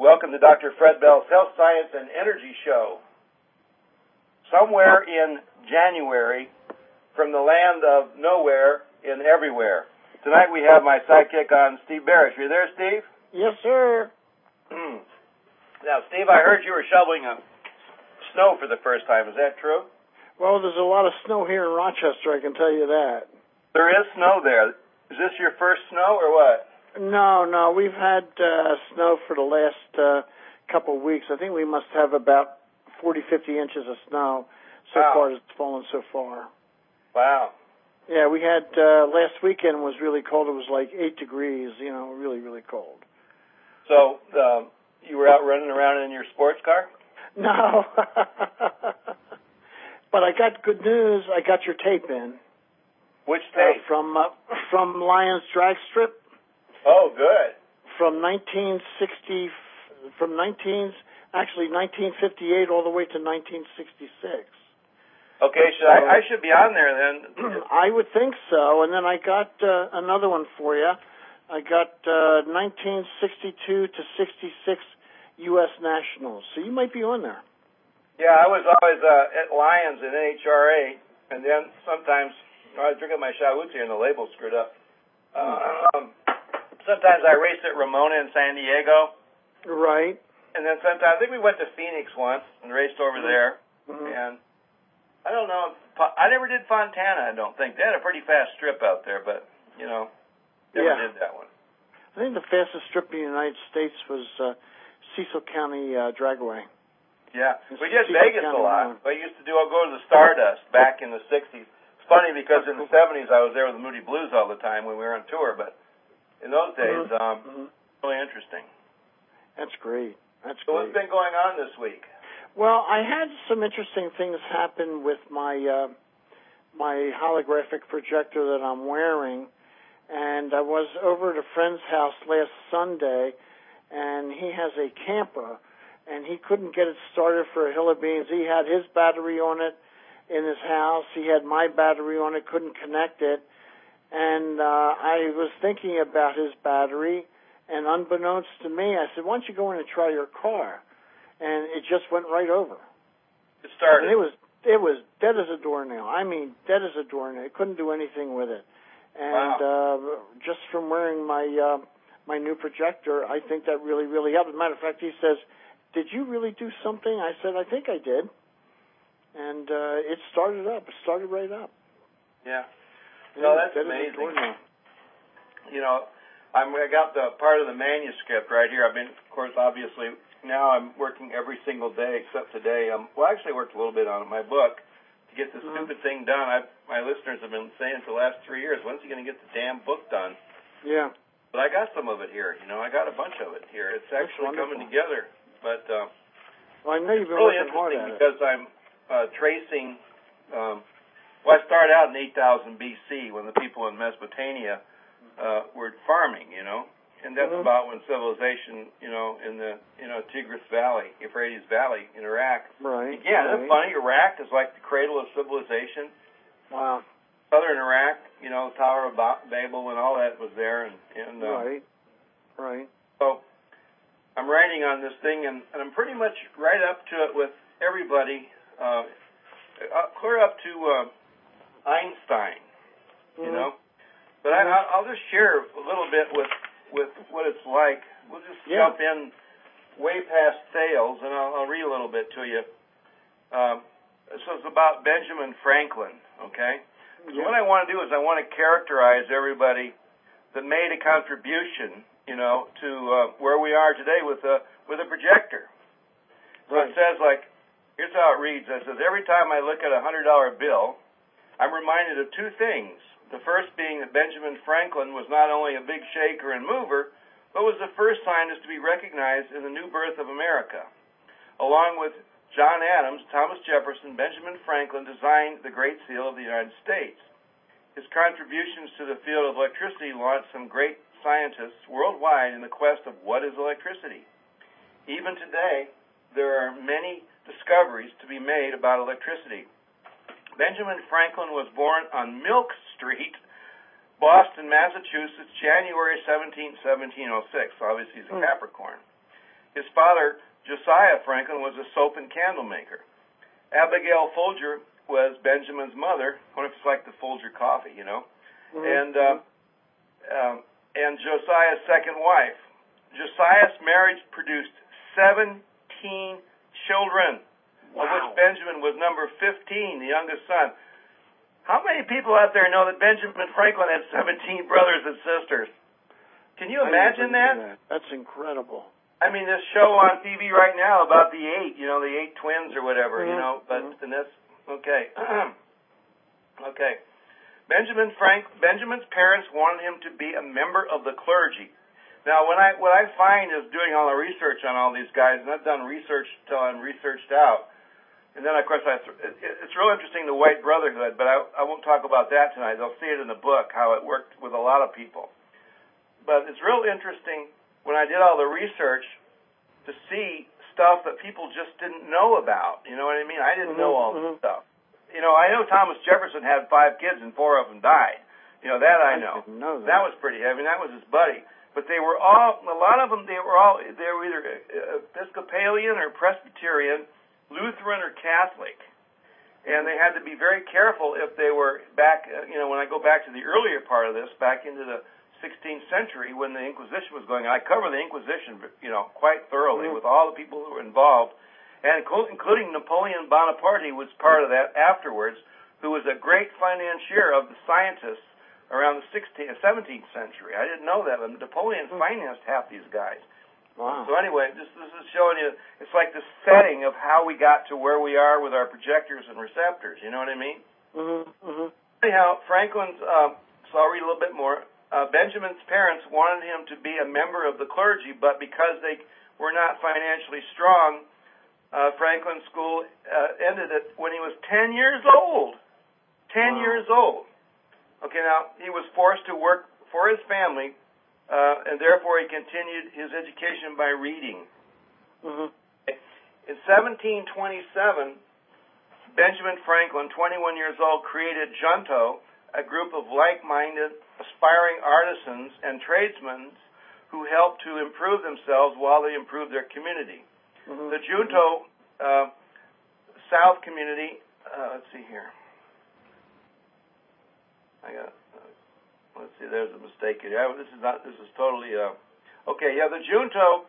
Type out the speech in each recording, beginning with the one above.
Welcome to Dr. Fred Bell's Health, Science, and Energy Show. Somewhere in January, from the land of nowhere in everywhere. Tonight we have my sidekick on, Steve Barish. Are you there, Steve? Yes, sir. Now, Steve, I heard you were shoveling snow for the first time. Is that true? Well, there's a lot of snow here in Rochester, I can tell you that. There is snow there. Is this your first snow or what? No, we've had snow for the last couple of weeks. I think we must have about 40, 50 inches of snow so far. It's fallen so far. Wow. Yeah, we had last weekend was really cold. It was like 8 degrees, really, really cold. So you were out running around in your sports car? No. But I got good news. I got your tape in. Which tape? From Lions Drag Strip. Oh, good. From 1958 all the way to 1966. Okay, so I should be on there then. I would think so. And then I got another one for you. I got 1962 to 66 U.S. Nationals. So you might be on there. Yeah, I was always at Lions in NHRA, and then sometimes I was drinking my Shawuzi and the label's screwed up. Sometimes I raced at Ramona in San Diego. Right. And then sometimes, I think we went to Phoenix once and raced over there. Mm-hmm. And I don't know, I never did Fontana, I don't think. They had a pretty fast strip out there, but, never did that one. I think the fastest strip in the United States was Cecil County Dragway. Yeah, we did Vegas a lot. I used to go to the Stardust back in the 60s. It's funny because in the 70s I was there with the Moody Blues all the time when we were on tour, but in those days, really interesting. That's great. So what's been going on this week? Well, I had some interesting things happen with my my holographic projector that I'm wearing, and I was over at a friend's house last Sunday, and he has a camper, and he couldn't get it started for a hill of beans. He had his battery on it in his house. He had my battery on it, couldn't connect it. And I was thinking about his battery, and unbeknownst to me, I said, why don't you go in and try your car? And it just went right over. It started. And it was dead as a doornail. I mean, dead as a doornail. I couldn't do anything with it. And just from wearing my my new projector, I think that really, really helped. As a matter of fact, he says, did you really do something? I said, I think I did. And it started up. It started right up. Yeah. No, that's amazing. I got the part of the manuscript right here. I've been, of course, obviously, now I'm working every single day except today. I actually worked a little bit on my book to get this stupid thing done. My listeners have been saying for the last 3 years, when's he going to get the damn book done? Yeah. But I got some of it here. I got a bunch of it here. It's actually coming together. But well, I know you've been really working hard interesting at because I'm tracing. I started out in 8000 BC when the people in Mesopotamia were farming, and that's about when civilization, in the Tigris Valley, Euphrates Valley in Iraq. Right. Yeah, isn't that funny? Iraq is like the cradle of civilization. Wow. Southern Iraq, Tower of Babel and all that was there, and right. So I'm writing on this thing, and I'm pretty much right up to it with everybody, clear up to Einstein, But I'll just share a little bit with what it's like. We'll just jump in way past sales, and I'll read a little bit to you. So it's about Benjamin Franklin, okay? So what I want to do is I want to characterize everybody that made a contribution, to where we are today with a projector. So it says, here's how it reads. It says, every time I look at a $100 bill, I'm reminded of two things. The first being that Benjamin Franklin was not only a big shaker and mover, but was the first scientist to be recognized in the new birth of America. Along with John Adams, Thomas Jefferson, Benjamin Franklin designed the Great Seal of the United States. His contributions to the field of electricity launched some great scientists worldwide in the quest of what is electricity. Even today, there are many discoveries to be made about electricity. Benjamin Franklin was born on Milk Street, Boston, Massachusetts, January 17, 1706. Obviously, he's a Capricorn. His father, Josiah Franklin, was a soap and candle maker. Abigail Folger was Benjamin's mother. I wonder if it's like the Folger coffee, you know. Mm-hmm. And Josiah's second wife. Josiah's marriage produced 17 children, of which Benjamin was number 15, the youngest son. How many people out there know that Benjamin Franklin had 17 brothers and sisters? Can you imagine that? That's incredible. I mean, this show on TV right now about the eight, the eight twins or whatever, and that's, okay. Okay. Benjamin's parents wanted him to be a member of the clergy. Now, what I find is doing all the research on all these guys, and I've done research till I'm researched out. And then, of course, it's real interesting, the White Brotherhood, but I won't talk about that tonight. They'll see it in the book, how it worked with a lot of people. But it's real interesting when I did all the research to see stuff that people just didn't know about. You know what I mean? I didn't know all this stuff. I know Thomas Jefferson had 5 kids and 4 of them died. That I know. Didn't know that. That was pretty heavy. That was his buddy. But they were all, a lot of them, they were either Episcopalian or Presbyterian, Lutheran or Catholic. And they had to be very careful if they were back, when I go back to the earlier part of this, back into the 16th century when the Inquisition was going on. I cover the Inquisition, quite thoroughly with all the people who were involved, and including Napoleon Bonaparte was part of that afterwards, who was a great financier of the scientists around the 17th century. I didn't know that, but Napoleon financed half these guys. Wow. So anyway, this is showing you, it's like the setting of how we got to where we are with our projectors and receptors, you know what I mean? Mm-hmm. Anyhow, Franklin's, so I'll read a little bit more. Benjamin's parents wanted him to be a member of the clergy, but because they were not financially strong, Franklin's school ended when he was 10 years old. 10 years old. Okay, now, he was forced to work for his family, and therefore he continued his education by reading. Mm-hmm. In 1727, Benjamin Franklin, 21 years old, created Junto, a group of like-minded, aspiring artisans and tradesmen who helped to improve themselves while they improved their community. Mm-hmm. The Junto South community, let's see here. Let's see, there's a mistake here. This is totally, okay, yeah, the Junto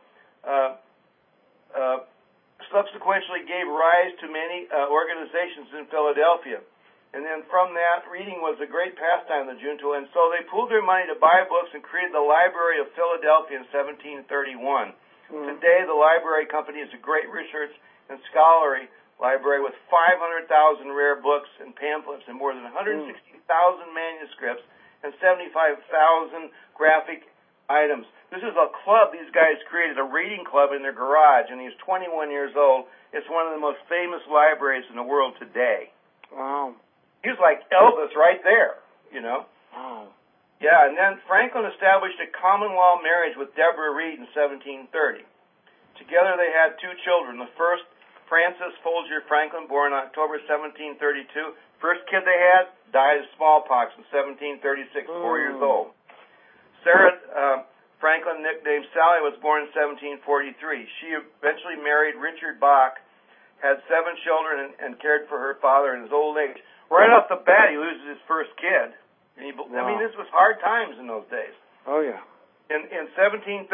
subsequently gave rise to many organizations in Philadelphia. And then from that, reading was a great pastime of the Junto, and so they pooled their money to buy books and created the Library of Philadelphia in 1731. Mm-hmm. Today, the library company is a great research and scholarly library with 500,000 rare books and pamphlets and more than 160,000 manuscripts and 75,000 graphic items. This is a club these guys created, a reading club in their garage, and he's 21 years old. It's one of the most famous libraries in the world today. Wow. He was like Elvis right there, Wow. Yeah, and then Franklin established a common law marriage with Deborah Reed in 1730. Together they had 2 children. The first, Francis Folger Franklin, born October 1732. First kid they had died of smallpox in 1736, 4 years old. Sarah Franklin, nicknamed Sally, was born in 1743. She eventually married Richard Bach, had 7 children, and cared for her father in his old age. Right off the bat, he loses his first kid. And I mean, this was hard times in those days. Oh, yeah. In 1733,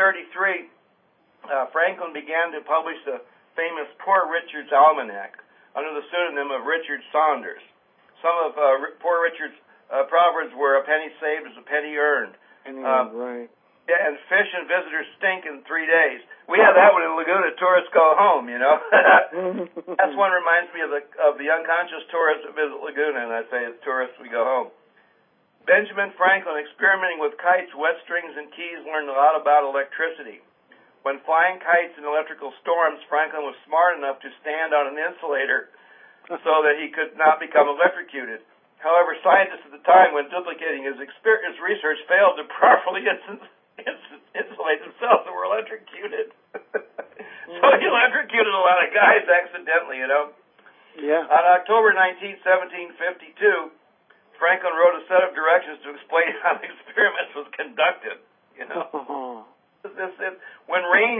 Franklin began to publish the famous Poor Richard's Almanac under the pseudonym of Richard Saunders. Some of Poor Richard's proverbs were, "A penny saved is a penny earned." Right. Yeah, and fish and visitors stink in 3 days. We have that one in Laguna. Tourists go home, That's one reminds me of the unconscious tourists that visit Laguna, and I say, as tourists, we go home. Benjamin Franklin, experimenting with kites, wet strings, and keys, learned a lot about electricity. When flying kites in electrical storms, Franklin was smart enough to stand on an insulator so that he could not become electrocuted. However, scientists at the time, when duplicating his research, failed to properly insulate themselves and were electrocuted. So he electrocuted a lot of guys accidentally, Yeah. On October 19, 1752, Franklin wrote a set of directions to explain how the experiments was conducted, when rain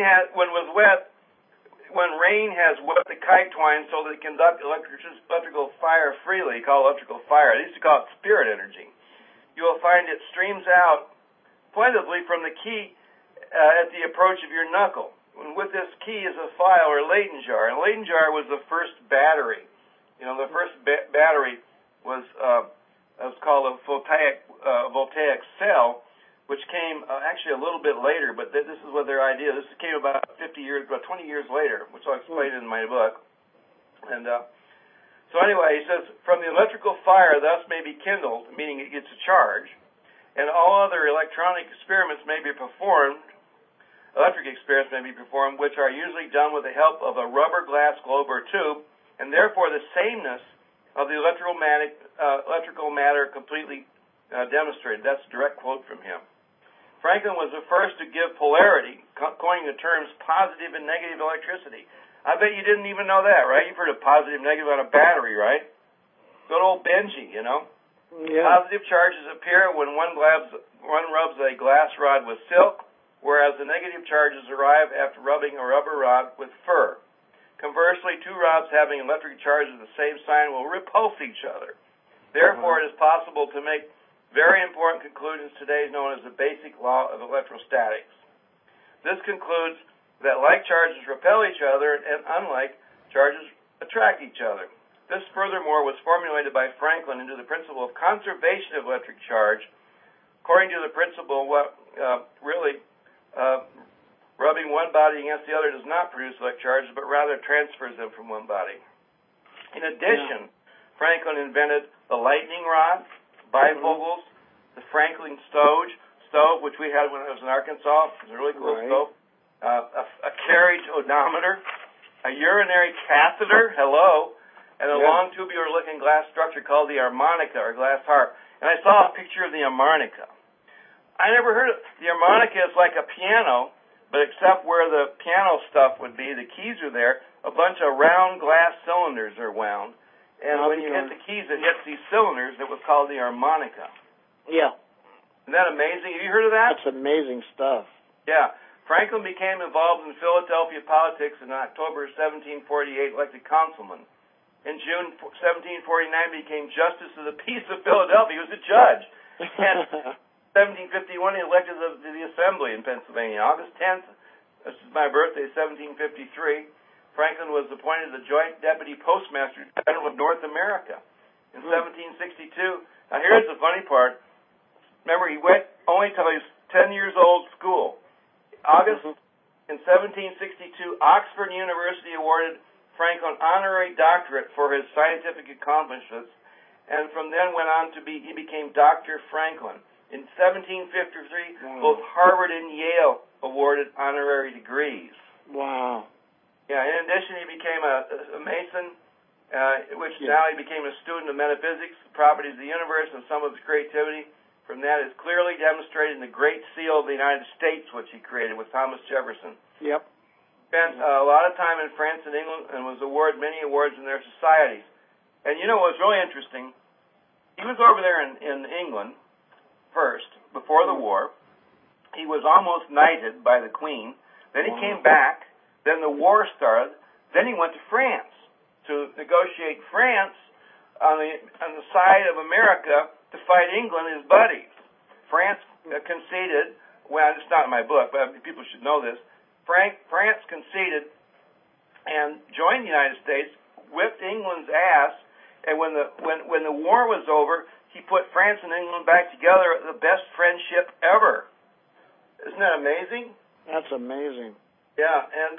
has wet the kite twine so that it can conduct electrical fire freely, called electrical fire. They used to call it spirit energy. You will find it streams out plentifully from the key at the approach of your knuckle. And with this key is a file or Leyden jar. And a Leyden jar was the first battery. The first battery was called a voltaic cell, which came actually a little bit later, but this is what their idea. This came about 20 years later, which I'll explain in my book. And so anyway, he says, from the electrical fire thus may be kindled, meaning it gets a charge, and all other electric experiments may be performed, which are usually done with the help of a rubber glass globe or tube, and therefore the sameness of the electrical matter completely demonstrated. That's a direct quote from him. Franklin was the first to give polarity, coining the terms positive and negative electricity. I bet you didn't even know that, right? You've heard of positive and negative on a battery, right? Good old Benji, Yeah. Positive charges appear when one rubs a glass rod with silk, whereas the negative charges arrive after rubbing a rubber rod with fur. Conversely, two rods having electric charges of the same sign will repulse each other. Therefore, it is possible to make very important conclusions today known as the basic law of electrostatics. This concludes that like charges repel each other and unlike charges attract each other. This, furthermore, was formulated by Franklin into the principle of conservation of electric charge. According to the principle, rubbing one body against the other does not produce electric charges, but rather transfers them from one body. In addition, Franklin invented the lightning rod, bifocals, the Franklin stove, which we had when I was in Arkansas. It was a really cool stove. A carriage odometer, a urinary catheter, and a long tubular-looking glass structure called the harmonica, or glass harp. And I saw a picture of the harmonica. I never heard of the harmonica. Is like a piano, but except where the piano stuff would be, the keys are there. A bunch of round glass cylinders are wound. And when you hit the keys, it hits these cylinders. It was called the harmonica. Yeah. Isn't that amazing? Have you heard of that? That's amazing stuff. Yeah. Franklin became involved in Philadelphia politics in October 1748, elected councilman. In June 1749, became Justice of the Peace of Philadelphia. He was a judge. And 1751, he elected to the Assembly in Pennsylvania. August 10th, this is my birthday, 1753, Franklin was appointed the Joint Deputy Postmaster General of North America. In 1762, now here's the funny part. Remember, he went only till he was 10 years old school. In 1762, Oxford University awarded Franklin honorary doctorate for his scientific accomplishments, and from then went on to he became Dr. Franklin. In 1753, both Harvard and Yale awarded honorary degrees. Wow. Yeah. In addition, he became a Mason, which now he became a student of metaphysics, the properties of the universe, and some of its creativity. From that is clearly demonstrated in the Great Seal of the United States, which he created with Thomas Jefferson. Yep. Spent a lot of time in France and England and was awarded many awards in their societies. And you know what was really interesting? He was over there in England first, before the war. He was almost knighted by the Queen. Then he came back. Then the war started. Then he went to France to negotiate France on the side of America to fight England, his buddies. France conceded. Well, it's not in my book, but people should know this. France conceded and joined the United States, whipped England's ass, and when the war was over, he put France and England back together, the best friendship ever. Isn't that amazing? That's amazing. Yeah, and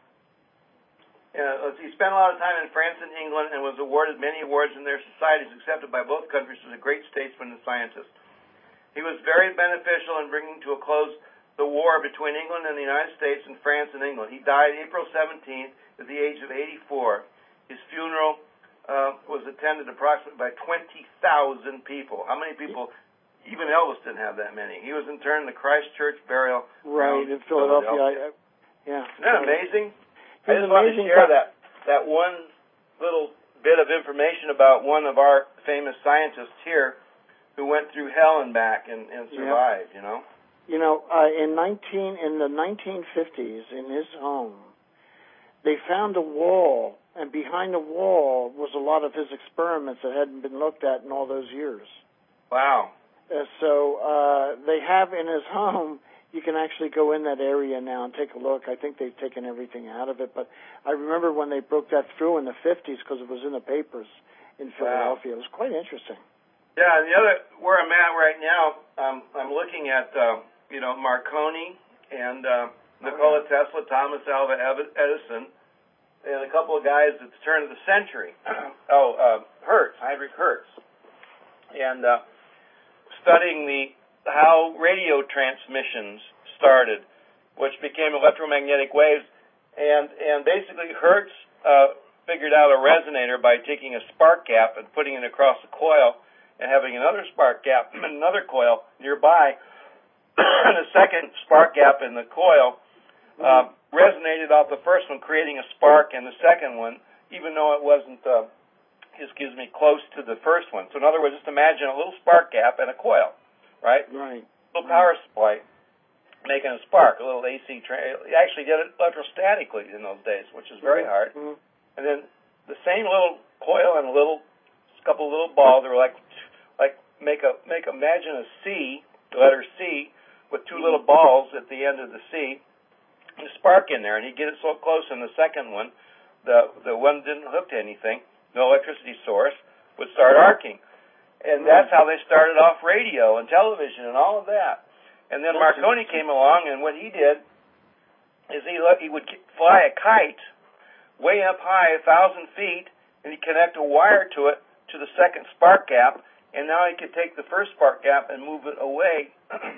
he spent a lot of time in France and England and was awarded many awards in their societies, accepted by both countries as a great statesman and scientist. He was very beneficial in bringing to a close the war between England and the United States and France and England. He died April 17th at the age of 84. His funeral was attended approximately by 20,000 people. How many people? Even Elvis didn't have that many. He was interred in the Christ Church burial ground in Philadelphia. Yeah. Isn't that amazing? I just wanted to share that one little bit of information about one of our famous scientists here who went through hell and back and survived, you know? in the 1950s, in his home, they found a wall, and behind the wall was a lot of his experiments that hadn't been looked at in all those years. Wow. So they have in his home, you can actually go in that area now and take a look. I think they've taken everything out of it, but I remember when they broke that through in the 50s because it was in the papers in Philadelphia. Wow. It was quite interesting. Yeah, and where I'm at right now, I'm looking at Marconi and Nikola Tesla, Thomas Alva Edison, and a couple of guys at the turn of the century. Heinrich Hertz, and studying how radio transmissions started, which became electromagnetic waves, and basically Hertz figured out a resonator by taking a spark gap and putting it across the coil, and having another spark gap in another coil nearby, and a second spark gap in the coil resonated off the first one, creating a spark in the second one, even though it wasn't, close to the first one. So in other words, just imagine a little spark gap and a coil, right? Right. A little power supply making a spark, a little AC train. You actually did it electrostatically in those days, which is very hard. Mm-hmm. And then the same little coil and a couple of little balls that were imagine a C, the letter C, with two little balls at the end of the C, and a spark in there, and he'd get it so close in the second one, the one didn't hook to anything, no electricity source, would start arcing. And that's how they started off radio and television and all of that. And then Marconi came along, and what he did is he would fly a kite way up high, 1,000 feet, and he'd connect a wire to it to the second spark gap, and now he could take the first spark gap and move it away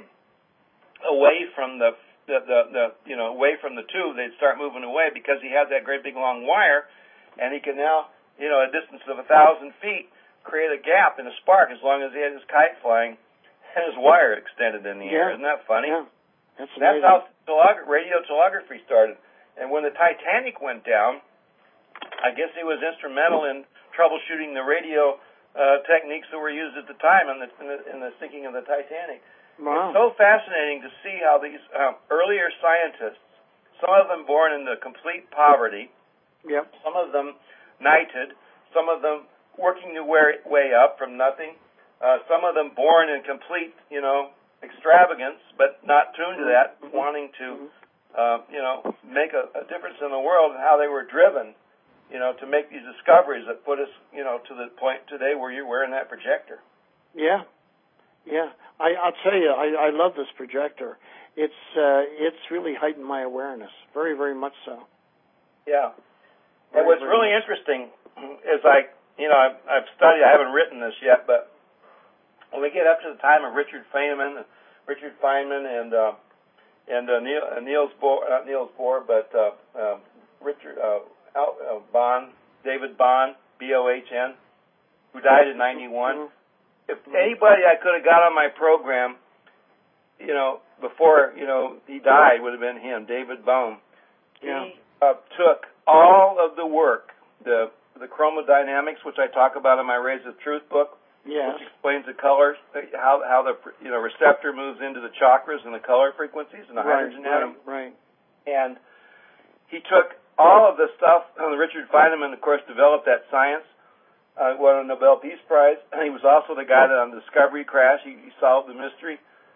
from away from the tube. They'd start moving away because he had that great big long wire, and he can now, a distance of 1,000 feet, create a gap in a spark as long as he had his kite flying and his wire extended in the air. Isn't that funny? Yeah. That's how radio telegraphy started. And when the Titanic went down, I guess he was instrumental in troubleshooting the radio techniques that were used at the time in the sinking of the Titanic. Wow. It's so fascinating to see how these earlier scientists, some of them born into complete poverty, some of them knighted, some of them working their way up from nothing, some of them born in complete, extravagance, but not tuned to that, wanting to, make a difference in the world, and how they were driven, to make these discoveries that put us, to the point today where you're wearing that projector. Yeah. I'll tell you, I love this projector. It's really heightened my awareness, very, very much so. Yeah. And what's really interesting is I've studied, I haven't written this yet, but when we get up to the time of Richard Feynman and Niels Bohr, not Niels Bohr, but Richard Bohn, David Bohn, B-O-H-N, who died in 91. If anybody I could have got on my program, before, he died, would have been him, David Bohm. He took all of the work, the chromodynamics, which I talk about in my Rays of Truth book, which explains the colors, how the receptor moves into the chakras and the color frequencies and the hydrogen atom. Right. And he took all of the stuff. Richard Feynman, of course, developed that science. Won a Nobel Peace Prize. He was also the guy that on the Discovery crash, he solved the mystery.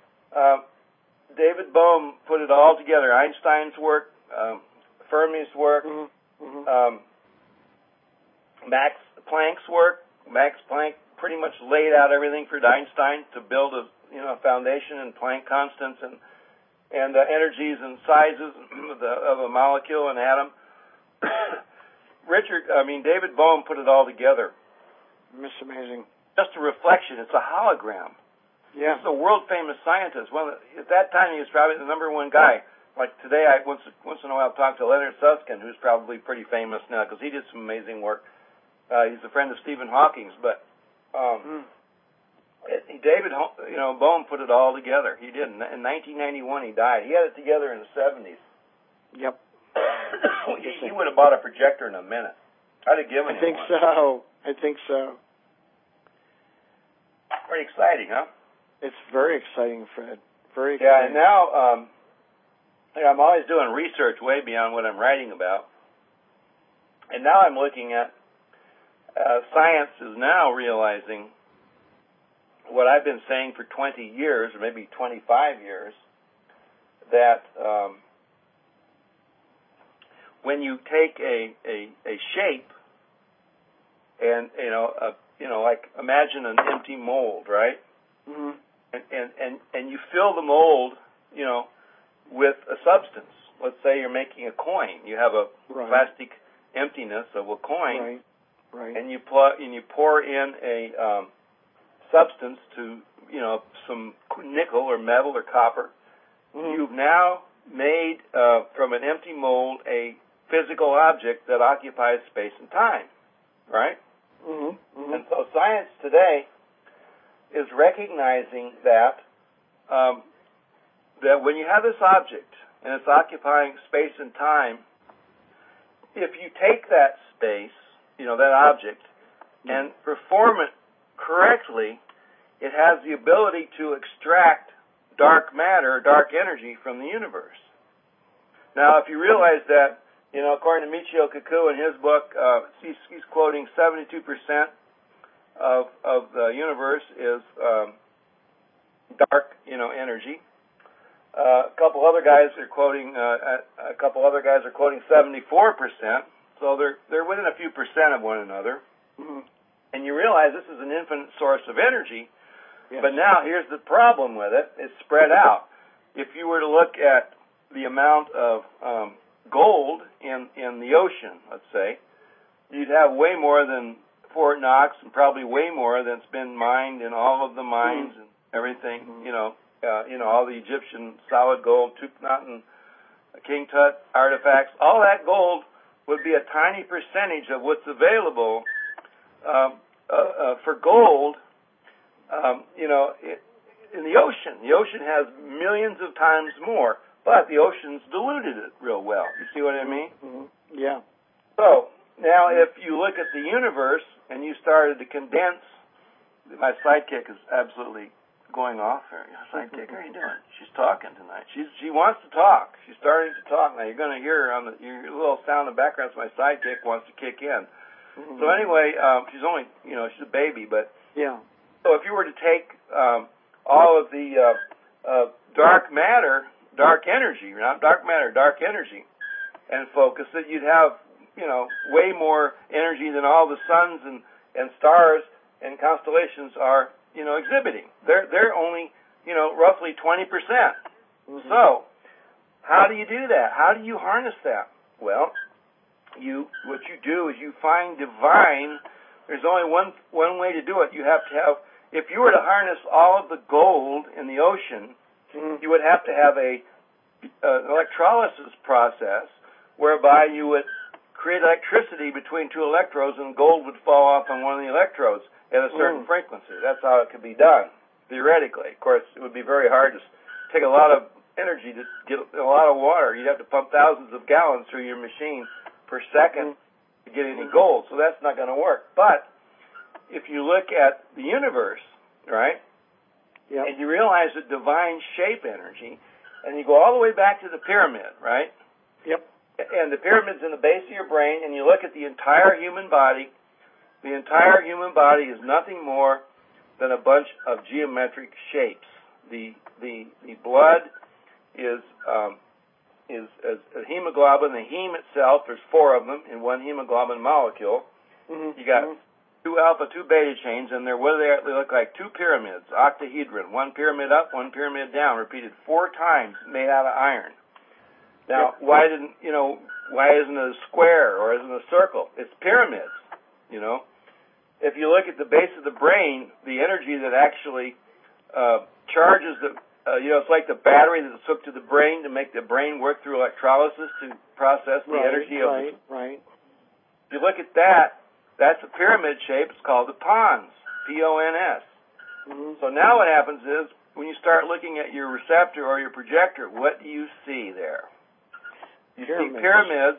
David Bohm put it all together. Einstein's work, Fermi's work, Max Planck's work. Max Planck pretty much laid out everything for Einstein to build a foundation in Planck constants and energies and sizes of a molecule and atom. David Bohm put it all together. It's amazing. Just a reflection. It's a hologram. Yeah. He's a world-famous scientist. Well, at that time, he was probably the number one guy. Like today, I once in a while talk to Leonard Susskind, who's probably pretty famous now because he did some amazing work. He's a friend of Stephen Hawking's, but David, Bohm put it all together. He did. In 1991, he died. He had it together in the 70s. Yep. He would have bought a projector in a minute. I'd have given him one. I think so. Pretty exciting, huh? It's very exciting, Fred. Very Yeah, exciting. and now I'm always doing research way beyond what I'm writing about. And now I'm looking at science is now realizing what I've been saying for 20 years, or maybe 25 years, that when you take a shape and like imagine an empty mold, right? Mm-hmm. And you fill the mold, with a substance. Let's say you're making a coin. You have a plastic emptiness of a coin, right. and you pour in a substance to some nickel or metal or copper. Mm-hmm. You've now made from an empty mold a physical object that occupies space and time, right? Mm-hmm. Mm-hmm. And so science today is recognizing that that when you have this object and it's occupying space and time, if you take that space, that object, and perform it correctly, it has the ability to extract dark matter, dark energy from the universe. Now, if you realize that, according to Michio Kaku in his book, he's quoting 72% of the universe is dark, energy. A couple other guys are quoting 74%. So they're within a few percent of one another. Mm-hmm. And you realize this is an infinite source of energy. Yes. But now here's the problem with it. It's spread out. If you were to look at the amount of gold in the ocean, let's say, you'd have way more than Fort Knox and probably way more than's been mined in all of the mines and everything, all the Egyptian solid gold, Tutankhamun, King Tut artifacts, all that gold would be a tiny percentage of what's available for gold, in the ocean. The ocean has millions of times more, but the ocean's diluted it real well. You see what I mean? Mm-hmm. Yeah. So now if you look at the universe and you started to condense, my sidekick is absolutely going off here. Sidekick, how are you doing? She's talking tonight. She wants to talk. She's starting to talk. Now you're going to hear her on your little sound in the background. So my sidekick wants to kick in. Mm-hmm. So anyway, she's only, she's a baby, but yeah. So if you were to take all of the dark matter, dark energy, not dark matter, dark energy, and focus it, you'd have, way more energy than all the suns and stars and constellations are, exhibiting. They're only, roughly 20%. Mm-hmm. So how do you do that? How do you harness that? Well, what you do is you find divine. There's only one way to do it. You have to have, if you were to harness all of the gold in the ocean, mm-hmm. you would have to have an electrolysis process whereby you would create electricity between two electrodes and gold would fall off on one of the electrodes at a certain frequency. That's how it could be done, theoretically. Of course, it would be very hard to take a lot of energy to get a lot of water. You'd have to pump thousands of gallons through your machine per second to get any gold, so that's not going to work. But if you look at the universe, right, and you realize the divine shape energy, and you go all the way back to the pyramid, right? Yep. And the pyramid's in the base of your brain, and you look at the entire human body. The entire human body is nothing more than a bunch of geometric shapes. The blood is a hemoglobin. The heme itself, there's 4 of them in one hemoglobin molecule. Mm-hmm. You got 2 alpha, 2 beta chains, and what do they look like? 2 pyramids, octahedron, 1 pyramid up, 1 pyramid down, repeated 4 times, made out of iron. Now, why isn't it a square or isn't it a circle? It's pyramids, If you look at the base of the brain, the energy that actually charges it's like the battery that's hooked to the brain to make the brain work through electrolysis to process the energy of the... Right. If you look at that, that's a pyramid shape. It's called the pons, P-O-N-S. Mm-hmm. So now what happens is, when you start looking at your receptor or your projector, what do you see there? You see pyramids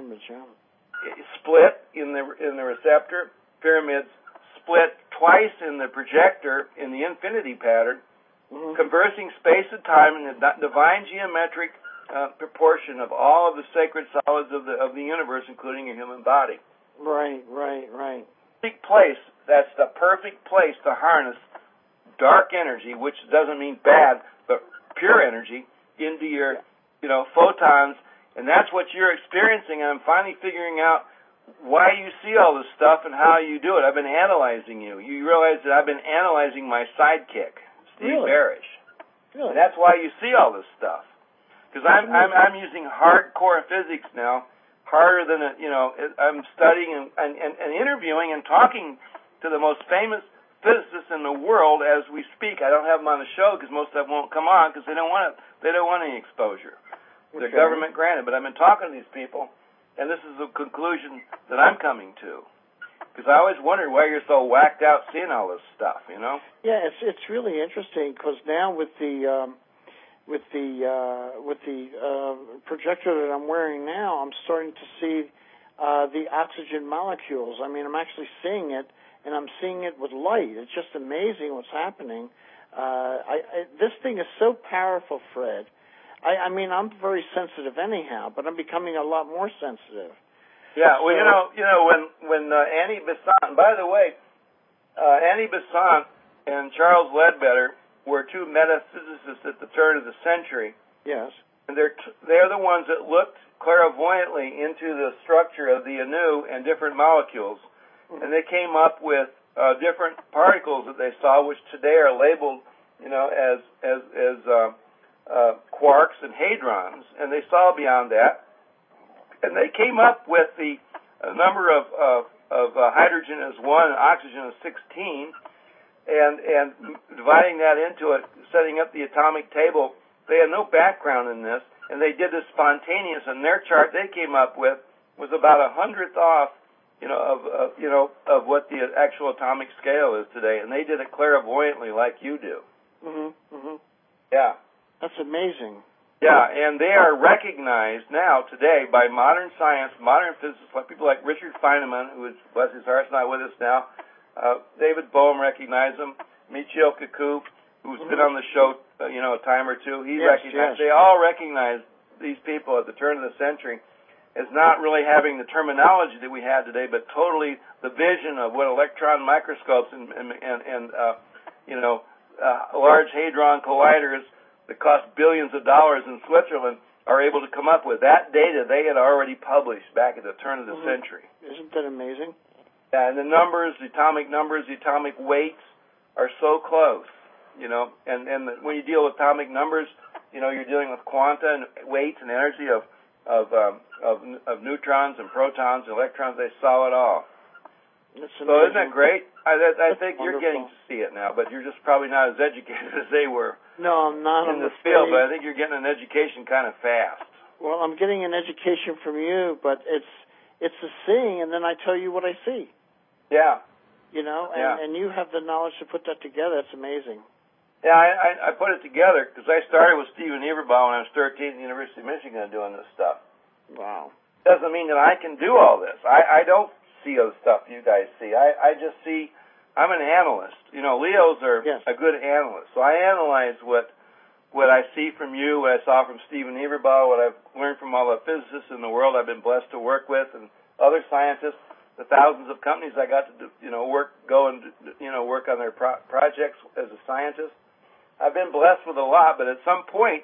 split in the receptor, pyramids split twice in the projector in the infinity pattern, conversing space and time in the divine geometric proportion of all of the sacred solids of the universe, including your human body. Right. Perfect place. That's the perfect place to harness dark energy, which doesn't mean bad, but pure energy, into your, photons, and that's what you're experiencing. And I'm finally figuring out why you see all this stuff and how you do it. I've been analyzing you. You realize that I've been analyzing my sidekick, Steve Barish. Really? And that's why you see all this stuff. Because I'm using hardcore physics now, harder than I'm studying and interviewing and talking to the most famous physicists in the world as we speak. I don't have them on the show because most of them won't come on because they don't want any exposure. They're government granted. But I've been talking to these people, and this is the conclusion that I'm coming to. Because I always wondered why you're so whacked out seeing all this stuff, Yeah, it's really interesting because now with the projector that I'm wearing now, I'm starting to see the oxygen molecules. I mean, I'm actually seeing it, and I'm seeing it with light. It's just amazing what's happening. This thing is so powerful, Fred. I mean, I'm very sensitive anyhow, but I'm becoming a lot more sensitive. Yeah, well, when Annie Besant, by the way, Annie Besant and Charles Ledbetter were two metaphysicists at the turn of the century. Yes. And they're the ones that looked clairvoyantly into the structure of the Anu and different molecules. And they came up with different particles that they saw, which today are labeled, as quarks and hadrons. And they saw beyond that. And they came up with the number of hydrogen as 1 and oxygen as 16. And dividing that into it, setting up the atomic table. They had no background in this, and they did this spontaneous. And their chart they came up with was about 100th off, of what the actual atomic scale is today. And they did it clairvoyantly, like you do. Yeah, that's amazing. Yeah, and they are recognized now today by modern science, modern physicists, like people like Richard Feynman, who is, bless his heart, is not with us now. David Bohm recognized them. Michio Kaku, who's been on the show, a time or two, he recognized. They all recognize these people at the turn of the century as not really having the terminology that we had today, but totally the vision of what electron microscopes and large hadron colliders that cost billions of dollars in Switzerland are able to come up with. That data they had already published back at the turn of the century. Isn't that amazing? Yeah, and the numbers, the atomic weights are so close, and when you deal with atomic numbers, you're dealing with quanta and weights and energy of neutrons and protons and electrons. They saw it all. So isn't that great? I think you're getting to see it now, but you're just probably not as educated as they were. No, I'm not in this field, but I think you're getting an education kind of fast. Well, I'm getting an education from you, but it's a seeing, and then I tell you what I see. Yeah. And you have the knowledge to put that together. That's amazing. Yeah, I put it together because I started with Steven Everbaugh when I was 13 at the University of Michigan doing this stuff. Wow. Doesn't mean that I can do all this. I don't see the stuff you guys see. I just see, I'm an analyst. Leos are a good analyst. So I analyze what I see from you, what I saw from Steven Everbaugh, what I've learned from all the physicists in the world I've been blessed to work with, and other scientists, the thousands of companies I got to work on their projects as a scientist. I've been blessed with a lot, but at some point,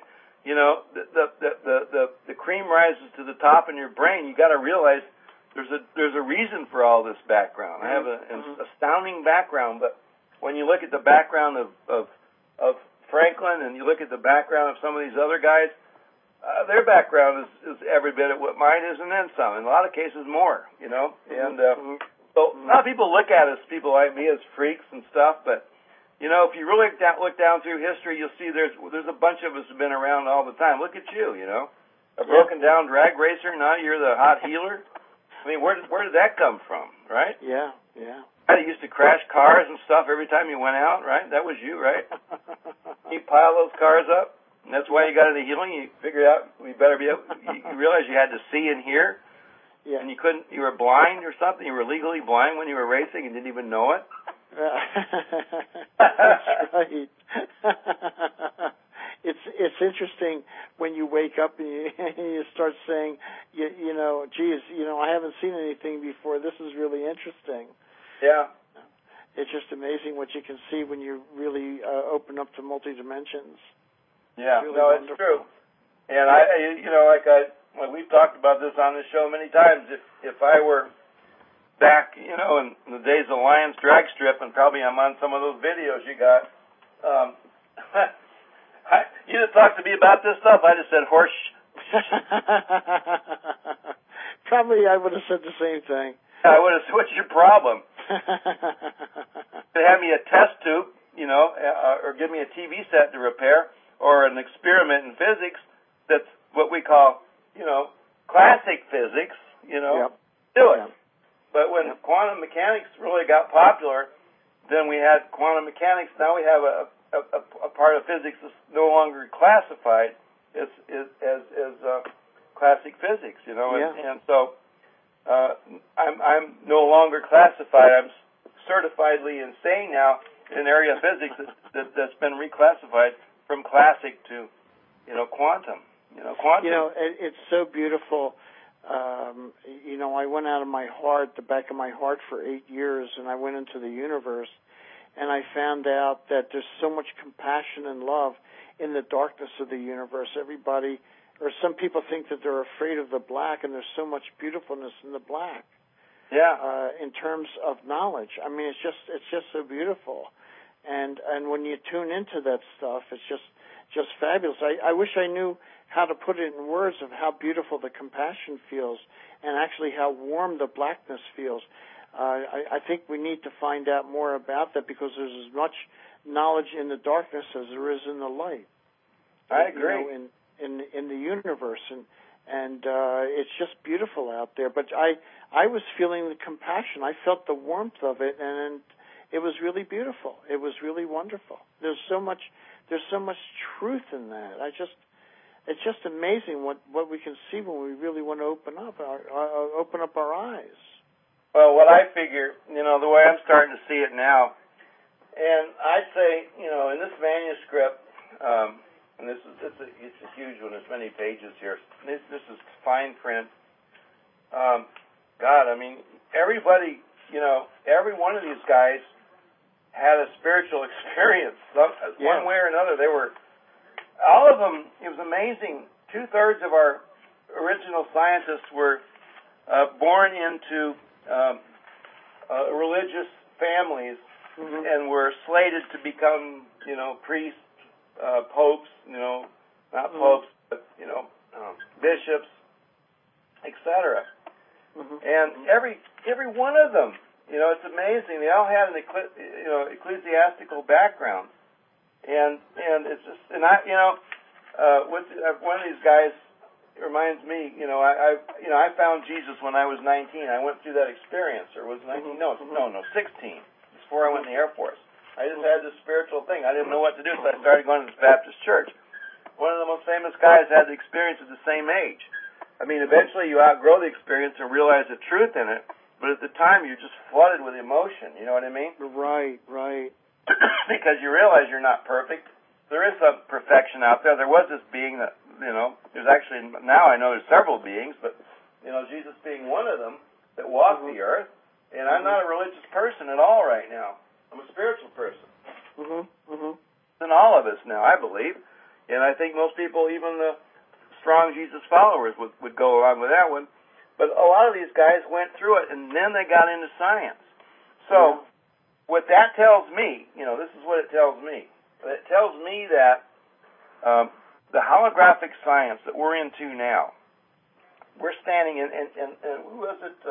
the cream rises to the top in your brain. You got to realize there's a reason for all this background. I have an astounding background, but when you look at the background of Franklin and you look at the background of some of these other guys, their background is every bit of what mine is, and then some. In a lot of cases, more. And so a lot of people look at us, people like me, as freaks and stuff, but if you really look down through history, you'll see there's a bunch of us who've been around all the time. Look at you, a broken down drag racer. Now you're the hot healer. I mean, where did that come from, right? Yeah. You used to crash cars and stuff every time you went out, right? That was you, right? You pile those cars up, and that's why you got into healing. You figured out you realized you had to see and hear, and you were blind or something. You were legally blind when you were racing and didn't even know it. That's right. It's interesting when you wake up and you start saying, geez, I haven't seen anything before. This is really interesting. Yeah. It's just amazing what you can see when you really open up to multi-dimensions. Yeah, it's really wonderful. It's true. And we've talked about this on the show many times. If I were back, in the days of Lions Drag Strip, and probably I'm on some of those videos you got, you'd have talked to me about this stuff. I'd have said horse. Probably I would have said the same thing. I would have said, what's your problem? Have me a test tube, or give me a TV set to repair, or an experiment in physics that's what we call, classic physics, Yep. Do it. Yep. But when quantum mechanics really got popular, then we had quantum mechanics. Now we have a part of physics that's no longer classified as classic physics, and so I'm no longer classified. I'm certifiedly insane now in an area of physics that's been reclassified from classic to quantum. Quantum. It's so beautiful. I went out of my heart, the back of my heart, for 8 years, and I went into the universe, and I found out that there's so much compassion and love in the darkness of the universe. Everybody, or some people, think that they're afraid of the black, and there's so much beautifulness in the black. Yeah. In terms of knowledge, I mean, it's just so beautiful, and when you tune into that stuff, it's just fabulous. I wish I knew how to put it in words of how beautiful the compassion feels, and actually how warm the blackness feels. I think we need to find out more about that, because there's as much knowledge in the darkness as there is in the light. I agree. In the universe, and it's just beautiful out there. But I was feeling the compassion. I felt the warmth of it, and it was really beautiful. It was really wonderful. There's so much truth in that. It's just amazing what we can see when we really want to open up our eyes. Well, what I figure, the way I'm starting to see it now, and I'd say, in this manuscript, and it's a huge one. There's many pages here. This is fine print. God, I mean, everybody, every one of these guys had a spiritual experience, one way or another. All of them. It was amazing. 2/3 of our original scientists were born into religious families, mm-hmm. and were slated to become, priests, popes, not popes, but, bishops, etc. Mm-hmm. And every one of them, it's amazing. They all had an ecclesiastical background, and it's just, and one of these guys reminds me, I found Jesus when I was 19. I went through that experience, or was it 19? Mm-hmm. No, 16. Before I went in the Air Force. I just had this spiritual thing. I didn't know what to do, so I started going to this Baptist church. One of the most famous guys had the experience at the same age. I mean, eventually you outgrow the experience and realize the truth in it, but at the time you're just flooded with emotion. You know what I mean? Right. Because you realize you're not perfect. There is some perfection out there. There was this being that, there's actually, now I know there's several beings, but, Jesus being one of them that walked mm-hmm. the earth. And I'm not a religious person at all right now. I'm a spiritual person. Mm-hmm. Mm-hmm. And all of us now, I believe. And I think most people, even the strong Jesus followers, would go along with that one. But a lot of these guys went through it, and then they got into science. So what that tells me, this is what it tells me. It tells me that the holographic science that we're into now, we're standing in, and who was it?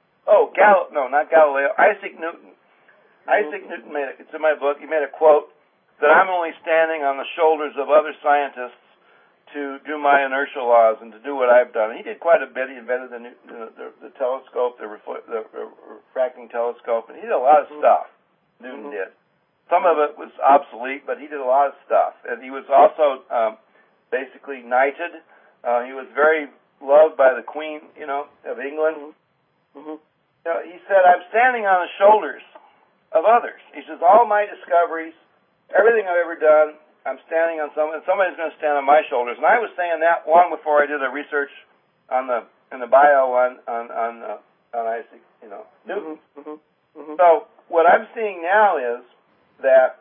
Not Galileo, Isaac Newton. Isaac Newton it's in my book, he made a quote that I'm only standing on the shoulders of other scientists to do my inertial laws and to do what I've done. And he did quite a bit. He invented the telescope, the refracting telescope, and he did a lot of stuff, Newton did. Some of it was obsolete, but he did a lot of stuff. And he was also basically knighted. He was very loved by the Queen, of England. Mm-hmm. He said, I'm standing on the shoulders of others. He says, all my discoveries, everything I've ever done, I'm standing on and somebody's going to stand on my shoulders. And I was saying that long before I did the research in the bio on Isaac, Newton. Mm-hmm. Mm-hmm. So what I'm seeing now is that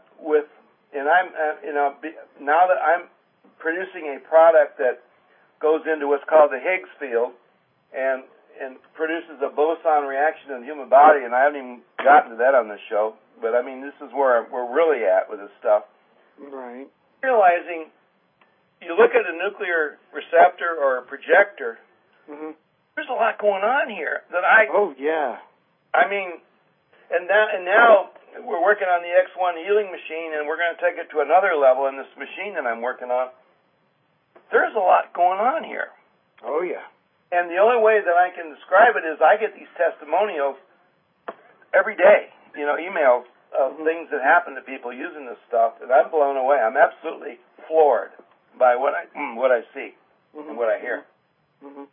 now that I'm producing a product that goes into what's called the Higgs field and produces a boson reaction in the human body, and I haven't even gotten to that on this show, but I mean, this is where we're really at with this stuff. Right. Realizing, you look at a nuclear receptor or a projector, mm-hmm. there's a lot going on here that Oh, yeah. I mean, and now we're working on the X1 healing machine, and we're going to take it to another level in this machine that I'm working on. There's a lot going on here. Oh, yeah. And the only way that I can describe it is I get these testimonials every day, emails of mm-hmm. things that happen to people using this stuff, and I'm blown away. I'm absolutely floored by what I see mm-hmm. and what I hear. Mm-hmm.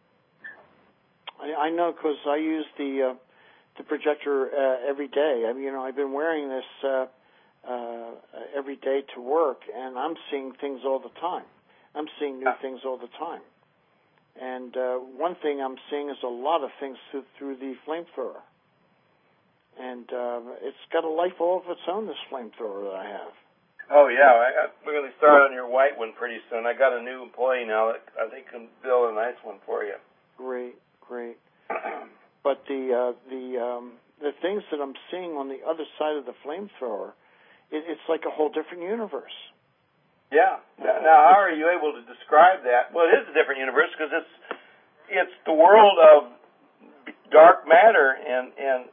I know because I use the projector every day. I mean, I've been wearing this every day to work, and I'm seeing things all the time. I'm seeing new things all the time. And one thing I'm seeing is a lot of things through the flamethrower. And it's got a life all of its own, this flamethrower that I have. Oh, yeah. We're going to start on your white one pretty soon. I got a new employee now that I think can build a nice one for you. Great. But the things that I'm seeing on the other side of the flamethrower, it's like a whole different universe. Yeah. Now, how are you able to describe that? Well, it is a different universe because it's the world of dark matter and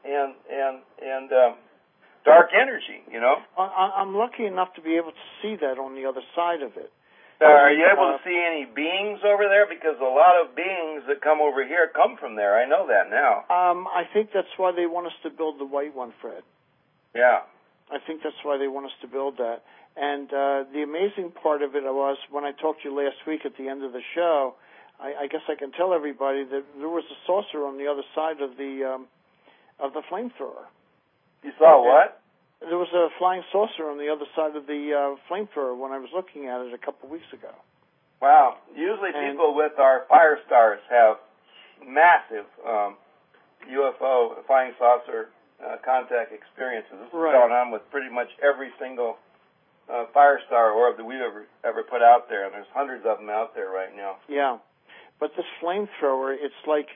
dark energy. I'm lucky enough to be able to see that on the other side of it. Are you able to see any beings over there? Because a lot of beings that come over here come from there. I know that now. I think that's why they want us to build the white one, Fred. Yeah. I think that's why they want us to build that. And the amazing part of it was when I talked to you last week at the end of the show, I guess I can tell everybody that there was a saucer on the other side of the flamethrower. You saw what? There was a flying saucer on the other side of the flamethrower when I was looking at it a couple of weeks ago. Wow. Usually people with our fire stars have massive UFO, flying saucer contact experiences. This is going on with pretty much every single fire star orb that we've ever put out there, and there's hundreds of them out there right now. Yeah. But this flamethrower, it's like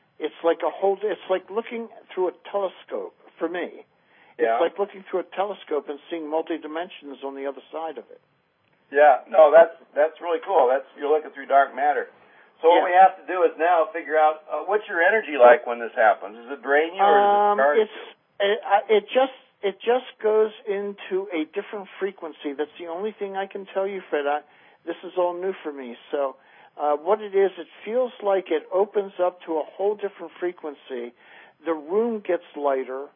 looking through a telescope for me. Yeah. It's like looking through a telescope and seeing multi-dimensions on the other side of it. Yeah, no, that's really cool. You're looking through dark matter. So what we have to do is now figure out what's your energy like when this happens. Does it drain you or does it charge you? It just goes into a different frequency. That's the only thing I can tell you, Fred. This is all new for me. So what it is, it feels like it opens up to a whole different frequency. The room gets lighter.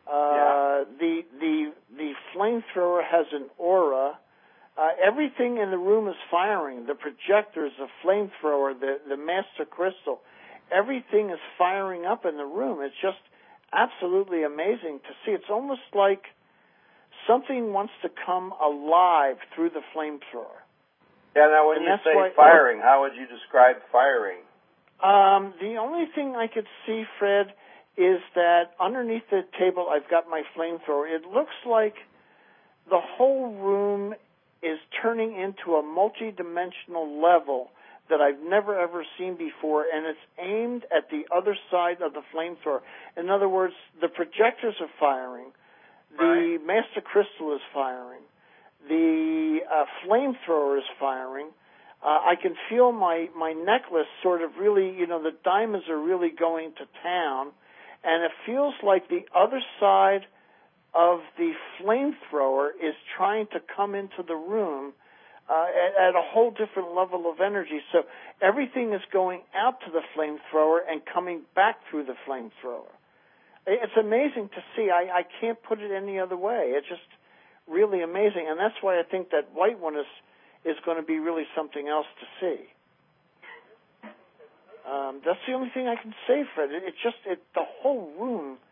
The flamethrower has an aura. Everything in the room is firing. The projectors, the flamethrower, the master crystal, everything is firing up in the room. It's just absolutely amazing to see. It's almost like something wants to come alive through the flamethrower. Yeah, now when you say firing, how would you describe firing? The only thing I could see, Fred, is that underneath the table I've got my flamethrower. It looks like the whole room is turning into a multi-dimensional level that I've never, ever seen before, and it's aimed at the other side of the flamethrower. In other words, the projectors are firing. The master crystal is firing. The flamethrower is firing. I can feel my necklace sort of really, the diamonds are really going to town. And it feels like the other side of the flamethrower is trying to come into the room at a whole different level of energy. So everything is going out to the flamethrower and coming back through the flamethrower. It's amazing to see. I can't put it any other way. It's just really amazing. And that's why I think that white one is going to be really something else to see. That's the only thing I can say, Fred. The whole room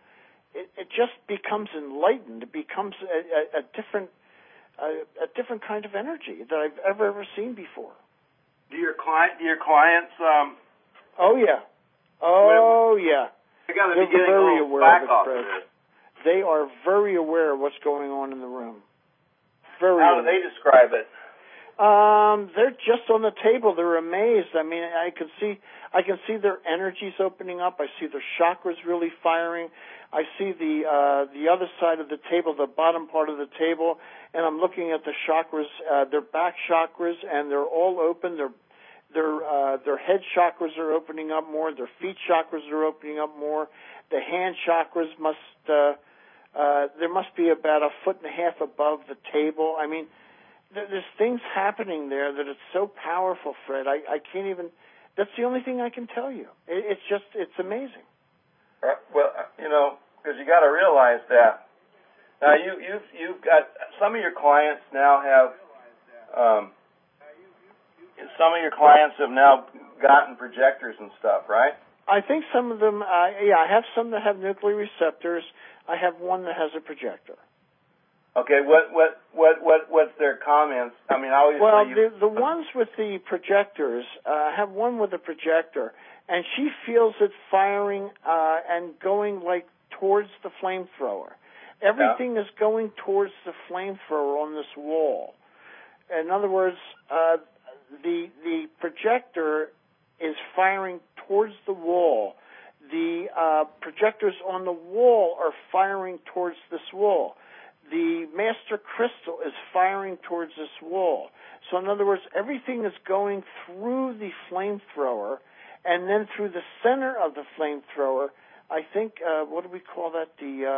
it just becomes enlightened. It becomes a different kind of energy that I've ever seen before. Do your clients? Oh yeah, yeah. They got to They're be getting very a little aware of slack it, off Fred. of this. They are very aware of what's going on in the room. Very. How do they describe it? They're just on the table. They're amazed. I mean, I can see their energies opening up. I see their chakras really firing. I see the other side of the table, the bottom part of the table, and I'm looking at the chakras, their back chakras, and they're all open. Their head chakras are opening up more. Their feet chakras are opening up more. The hand chakras there must be about 1.5 foot above the table. I mean, there's things happening there that it's so powerful, Fred. I can't even. That's the only thing I can tell you. It's amazing. Well, because you got to realize that. Now you've got some of your clients now have. Some of your clients have now gotten projectors and stuff, right? I think some of them. I have some that have nuclear receptors. I have one that has a projector. Okay, what's their comments? I mean, obviously. The ones with the projectors, I have one with a projector, and she feels it firing and going like towards the flamethrower. Everything is going towards the flamethrower on this wall. In other words, the projector is firing towards the wall. The projectors on the wall are firing towards this wall. The master crystal is firing towards this wall. So in other words, everything is going through the flamethrower, and then through the center of the flamethrower, I think, what do we call that?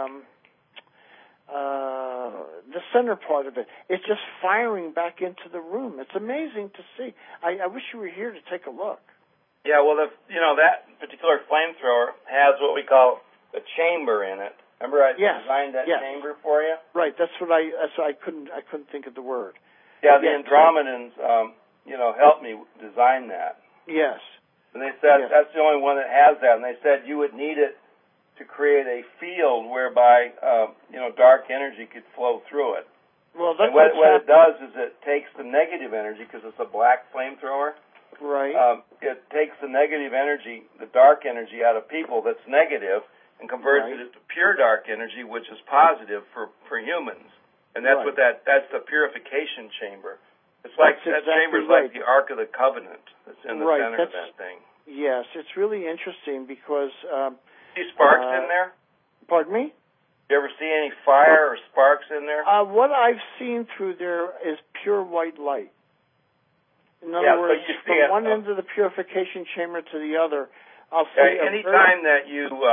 The center part of it. It's just firing back into the room. It's amazing to see. I wish you were here to take a look. Yeah, well, that particular flamethrower has what we call a chamber in it. Remember, I designed that chamber for you. Right. That's what I couldn't think of the word. Yeah, the Andromedans, helped me design that. Yes. And they said that's the only one that has that. And they said you would need it to create a field whereby dark energy could flow through it. Well, that's what it does is it takes the negative energy, because it's a black flamethrower. Right. It takes the negative energy, the dark energy, out of people that's negative, and converts it into pure dark energy, which is positive for humans. And that's that's the purification chamber. It's like that chamber's like the Ark of the Covenant that's in the center of that thing. Yes, it's really interesting because see sparks in there? Pardon me? You ever see any fire or sparks in there? What I've seen through there is pure white light. In other words, from one end of the purification chamber to the other, I'll see. Anytime that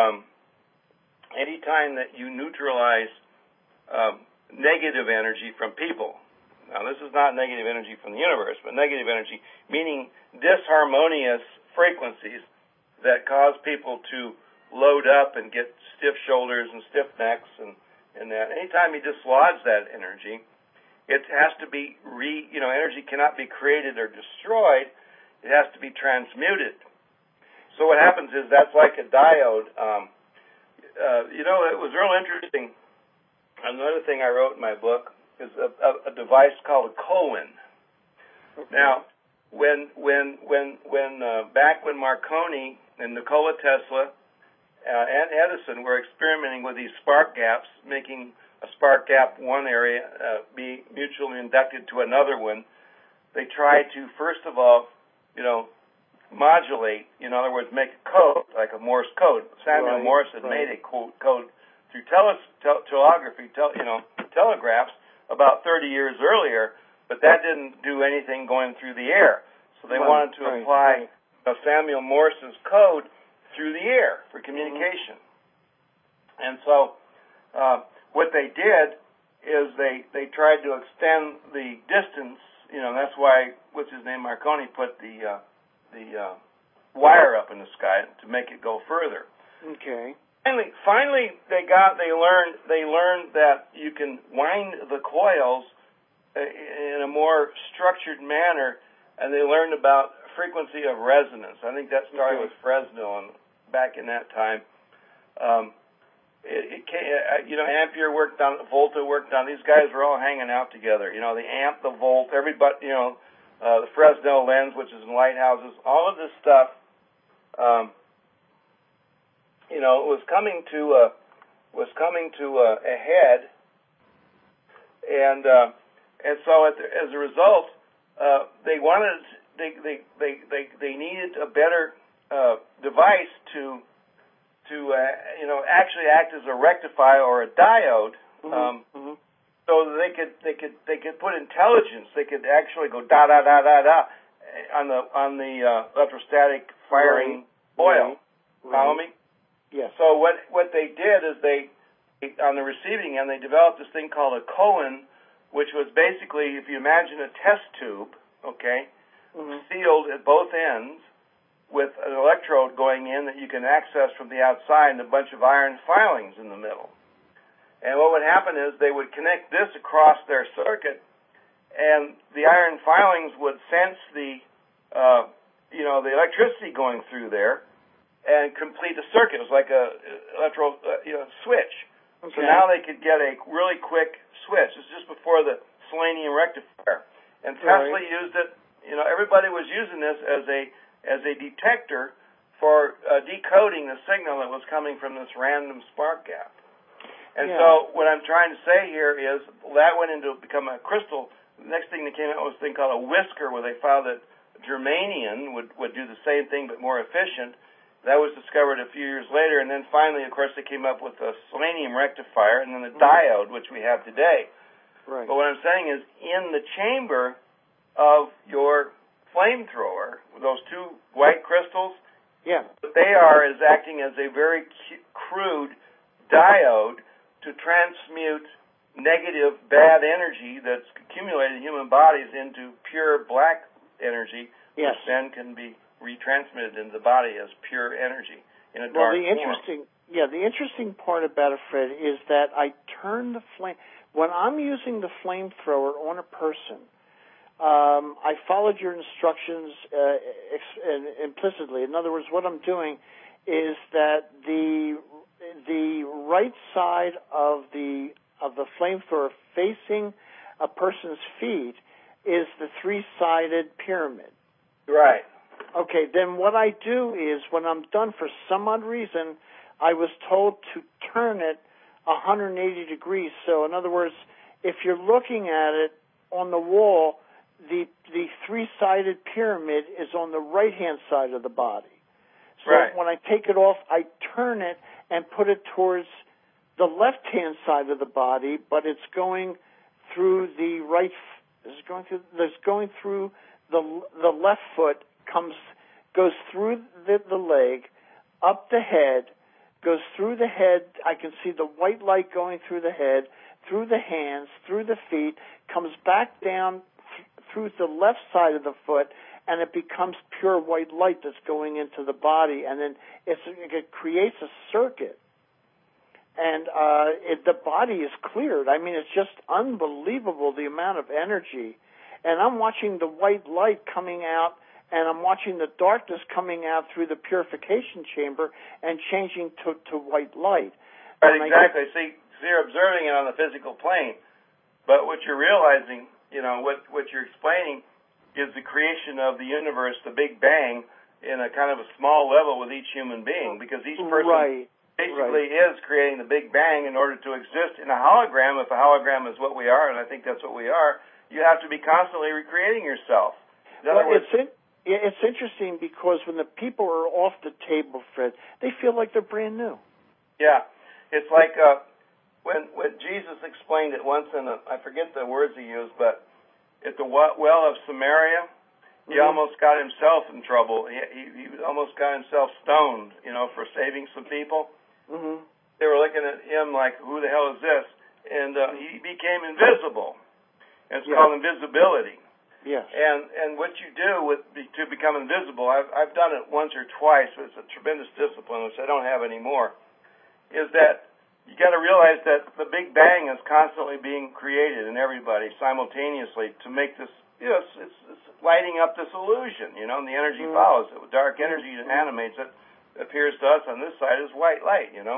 you neutralize negative energy from people. Now, this is not negative energy from the universe, but negative energy, meaning disharmonious frequencies that cause people to load up and get stiff shoulders and stiff necks and that. Anytime you dislodge that energy, it has to be energy cannot be created or destroyed. It has to be transmuted. So what happens is that's like a diode. It was real interesting. Another thing I wrote in my book is a device called a Cohen. Okay. Now, back when Marconi and Nikola Tesla and Edison were experimenting with these spark gaps, making a spark gap one area be mutually inducted to another one, they tried to first of all, modulate. In other words, make a code like a Morse code. Samuel Morse had made a code through telegraphy, telegraphs about 30 years earlier, but that didn't do anything going through the air. So they wanted to apply Samuel Morse's code through the air for communication. And so what they did is they tried to extend the distance. That's why Marconi put the wire up in the sky to make it go further. Okay. Finally, they learned that you can wind the coils in a more structured manner, and they learned about frequency of resonance. I think that started with Fresnel, and back in that time, Ampere worked on, Volta worked on. These guys were all hanging out together. You know, the amp, the volt, everybody. You know, the Fresnel lens, which is in lighthouses. All of this stuff. Was coming to a head, and so as a result, they needed a better device to actually act as a rectifier or a diode, so that they could put intelligence. They could actually go da da da da da on the electrostatic firing oil. Follow me? Yes. So what they did is they, on the receiving end, they developed this thing called a Cohen, which was basically, if you imagine a test tube, sealed at both ends with an electrode going in that you can access from the outside and a bunch of iron filings in the middle. And what would happen is they would connect this across their circuit, and the iron filings would sense the electricity going through there, and complete the circuit. It was like a switch. Okay. So now they could get a really quick switch. It's just before the selenium rectifier. And Tesla used it. You know, everybody was using this as a detector for decoding the signal that was coming from this random spark gap. And so what I'm trying to say here is that went into become a crystal. The next thing that came out was a thing called a whisker, where they found that germanium would do the same thing but more efficient. That was discovered a few years later, and then finally, of course, they came up with the selenium rectifier and then the diode, which we have today. Right. But what I'm saying is, in the chamber of your flamethrower, those two white crystals, what they are is acting as a very crude diode to transmute negative, bad energy that's accumulated in human bodies into pure black energy, which then can be retransmitted into the body as pure energy in a dark form. The interesting part about it, Fred, is that I turn the flame when I'm using the flamethrower on a person. I followed your instructions implicitly. In other words, what I'm doing is that the right side of the flamethrower facing a person's feet is the three-sided pyramid. Right. Okay, then what I do is, when I'm done, for some odd reason, I was told to turn it 180 degrees. So, in other words, if you're looking at it on the wall, the three-sided pyramid is on the right-hand side of the body. So when I take it off, I turn it and put it towards the left-hand side of the body, but it's going through the right. It's going through the left foot. Goes through the leg, up the head, goes through the head. I can see the white light going through the head, through the hands, through the feet, comes back down through the left side of the foot, and it becomes pure white light that's going into the body, and then it creates a circuit, and the body is cleared. I mean, it's just unbelievable, the amount of energy. And I'm watching the white light coming out, and I'm watching the darkness coming out through the purification chamber and changing to white light. Right, exactly. See, you're observing it on the physical plane, but what you're realizing, what you're explaining is the creation of the universe, the Big Bang, in a kind of a small level with each human being, because each person basically is creating the Big Bang in order to exist in a hologram. If a hologram is what we are, and I think that's what we are, you have to be constantly recreating yourself. In other words, it's interesting because when the people are off the table, Fred, they feel like they're brand new. Yeah. It's like when Jesus explained it once I forget the words he used, but at the well of Samaria, he almost got himself in trouble. He almost got himself stoned, for saving some people. Mm-hmm. They were looking at him like, who the hell is this? And he became invisible. And it's called invisibility. Yes. And what you do to become invisible, I've done it once or twice, but it's a tremendous discipline, which I don't have anymore, is that you got to realize that the Big Bang is constantly being created in everybody simultaneously to make this, it's lighting up this illusion, and the energy follows it. With dark energy that animates it, appears to us on this side as white light,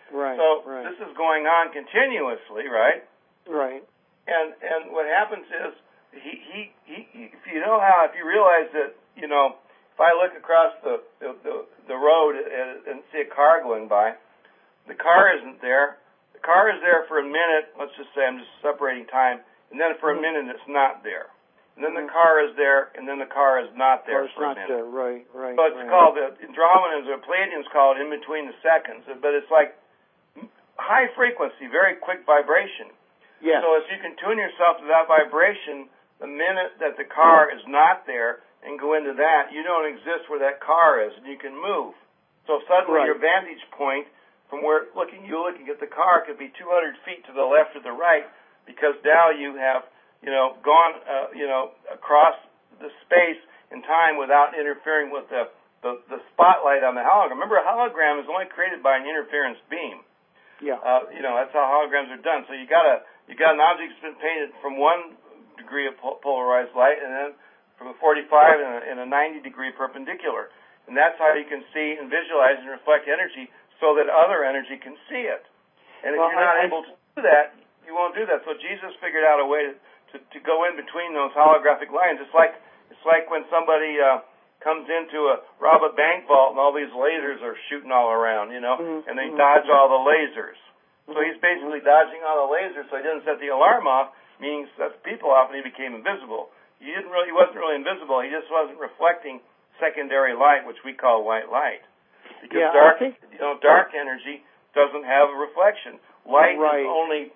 Right. So right. this is going on continuously, right? Right. And what happens is he if you realize that, if I look across the road and see a car going by, the car isn't there. The car is there for a minute. Let's just say I'm just separating time, and then for a minute it's not there. And then the car is there, and then the car is not there for a minute. There. Right. So it's called, Andromedans or Pleiadians call it in between the seconds, but it's like high frequency, very quick vibration. Yes. So if you can tune yourself to that vibration, the minute that the car is not there and go into that, you don't exist where that car is, and you can move. So suddenly your vantage point from where you're looking at the car could be 200 feet to the left or the right, because now you have gone across the space and time without interfering with the spotlight on the hologram. Remember, a hologram is only created by an interference beam. Yeah. That's how holograms are done. So you got an object that's been painted from 1 degree of polarized light, and then from a 45 and a 90 degree perpendicular. And that's how you can see and visualize and reflect energy so that other energy can see it. And if you're not able to do that, you won't do that. So Jesus figured out a way to go in between those holographic lines. It's like when somebody comes in to rob a bank vault and all these lasers are shooting all around, and they dodge all the lasers. So he's basically dodging all the lasers so he doesn't set the alarm off, meaning set the people off, and he became invisible. He wasn't really invisible. He just wasn't reflecting secondary light, which we call white light. Because dark energy doesn't have a reflection. Light is only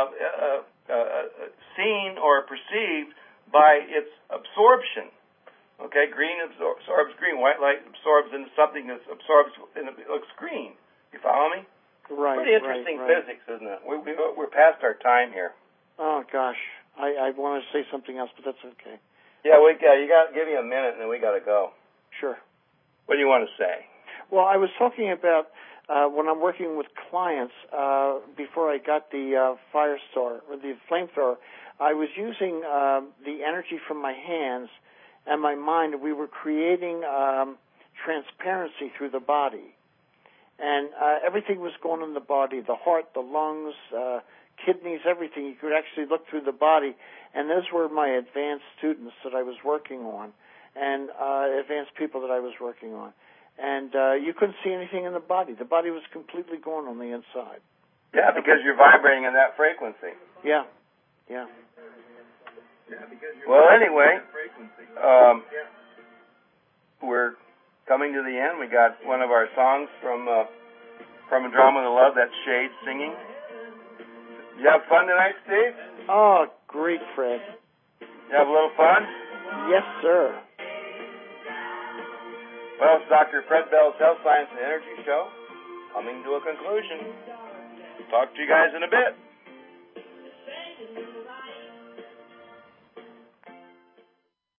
seen or perceived by its absorption. Okay, green absorbs green. White light absorbs into something that absorbs and it looks green. You follow me? Right. Pretty interesting physics, isn't it? We're past our time here. Oh gosh, I want to say something else, but that's okay. Yeah, you got give me a minute, and then we got to go. Sure. What do you want to say? Well, I was talking about when I'm working with clients before I got the Firestar or the flamethrower. I was using the energy from my hands and my mind. We were creating transparency through the body, and everything was going on in the body: the heart, the lungs, kidneys, everything. You could actually look through the body, and those were my advanced students that I was working on, and advanced people that I was working on. And you couldn't see anything in the body. The body was completely gone on the inside. Yeah, because you're vibrating in that frequency. Yeah. Well, anyway, we're coming to the end. We got one of our songs from Andromeda Love, that's Shade singing. You have fun tonight, Steve? Oh, great, Fred. You have a little fun? Yes, sir. Well, it's Dr. Fred Bell's Health, Science, and Energy Show coming to a conclusion. Talk to you guys in a bit.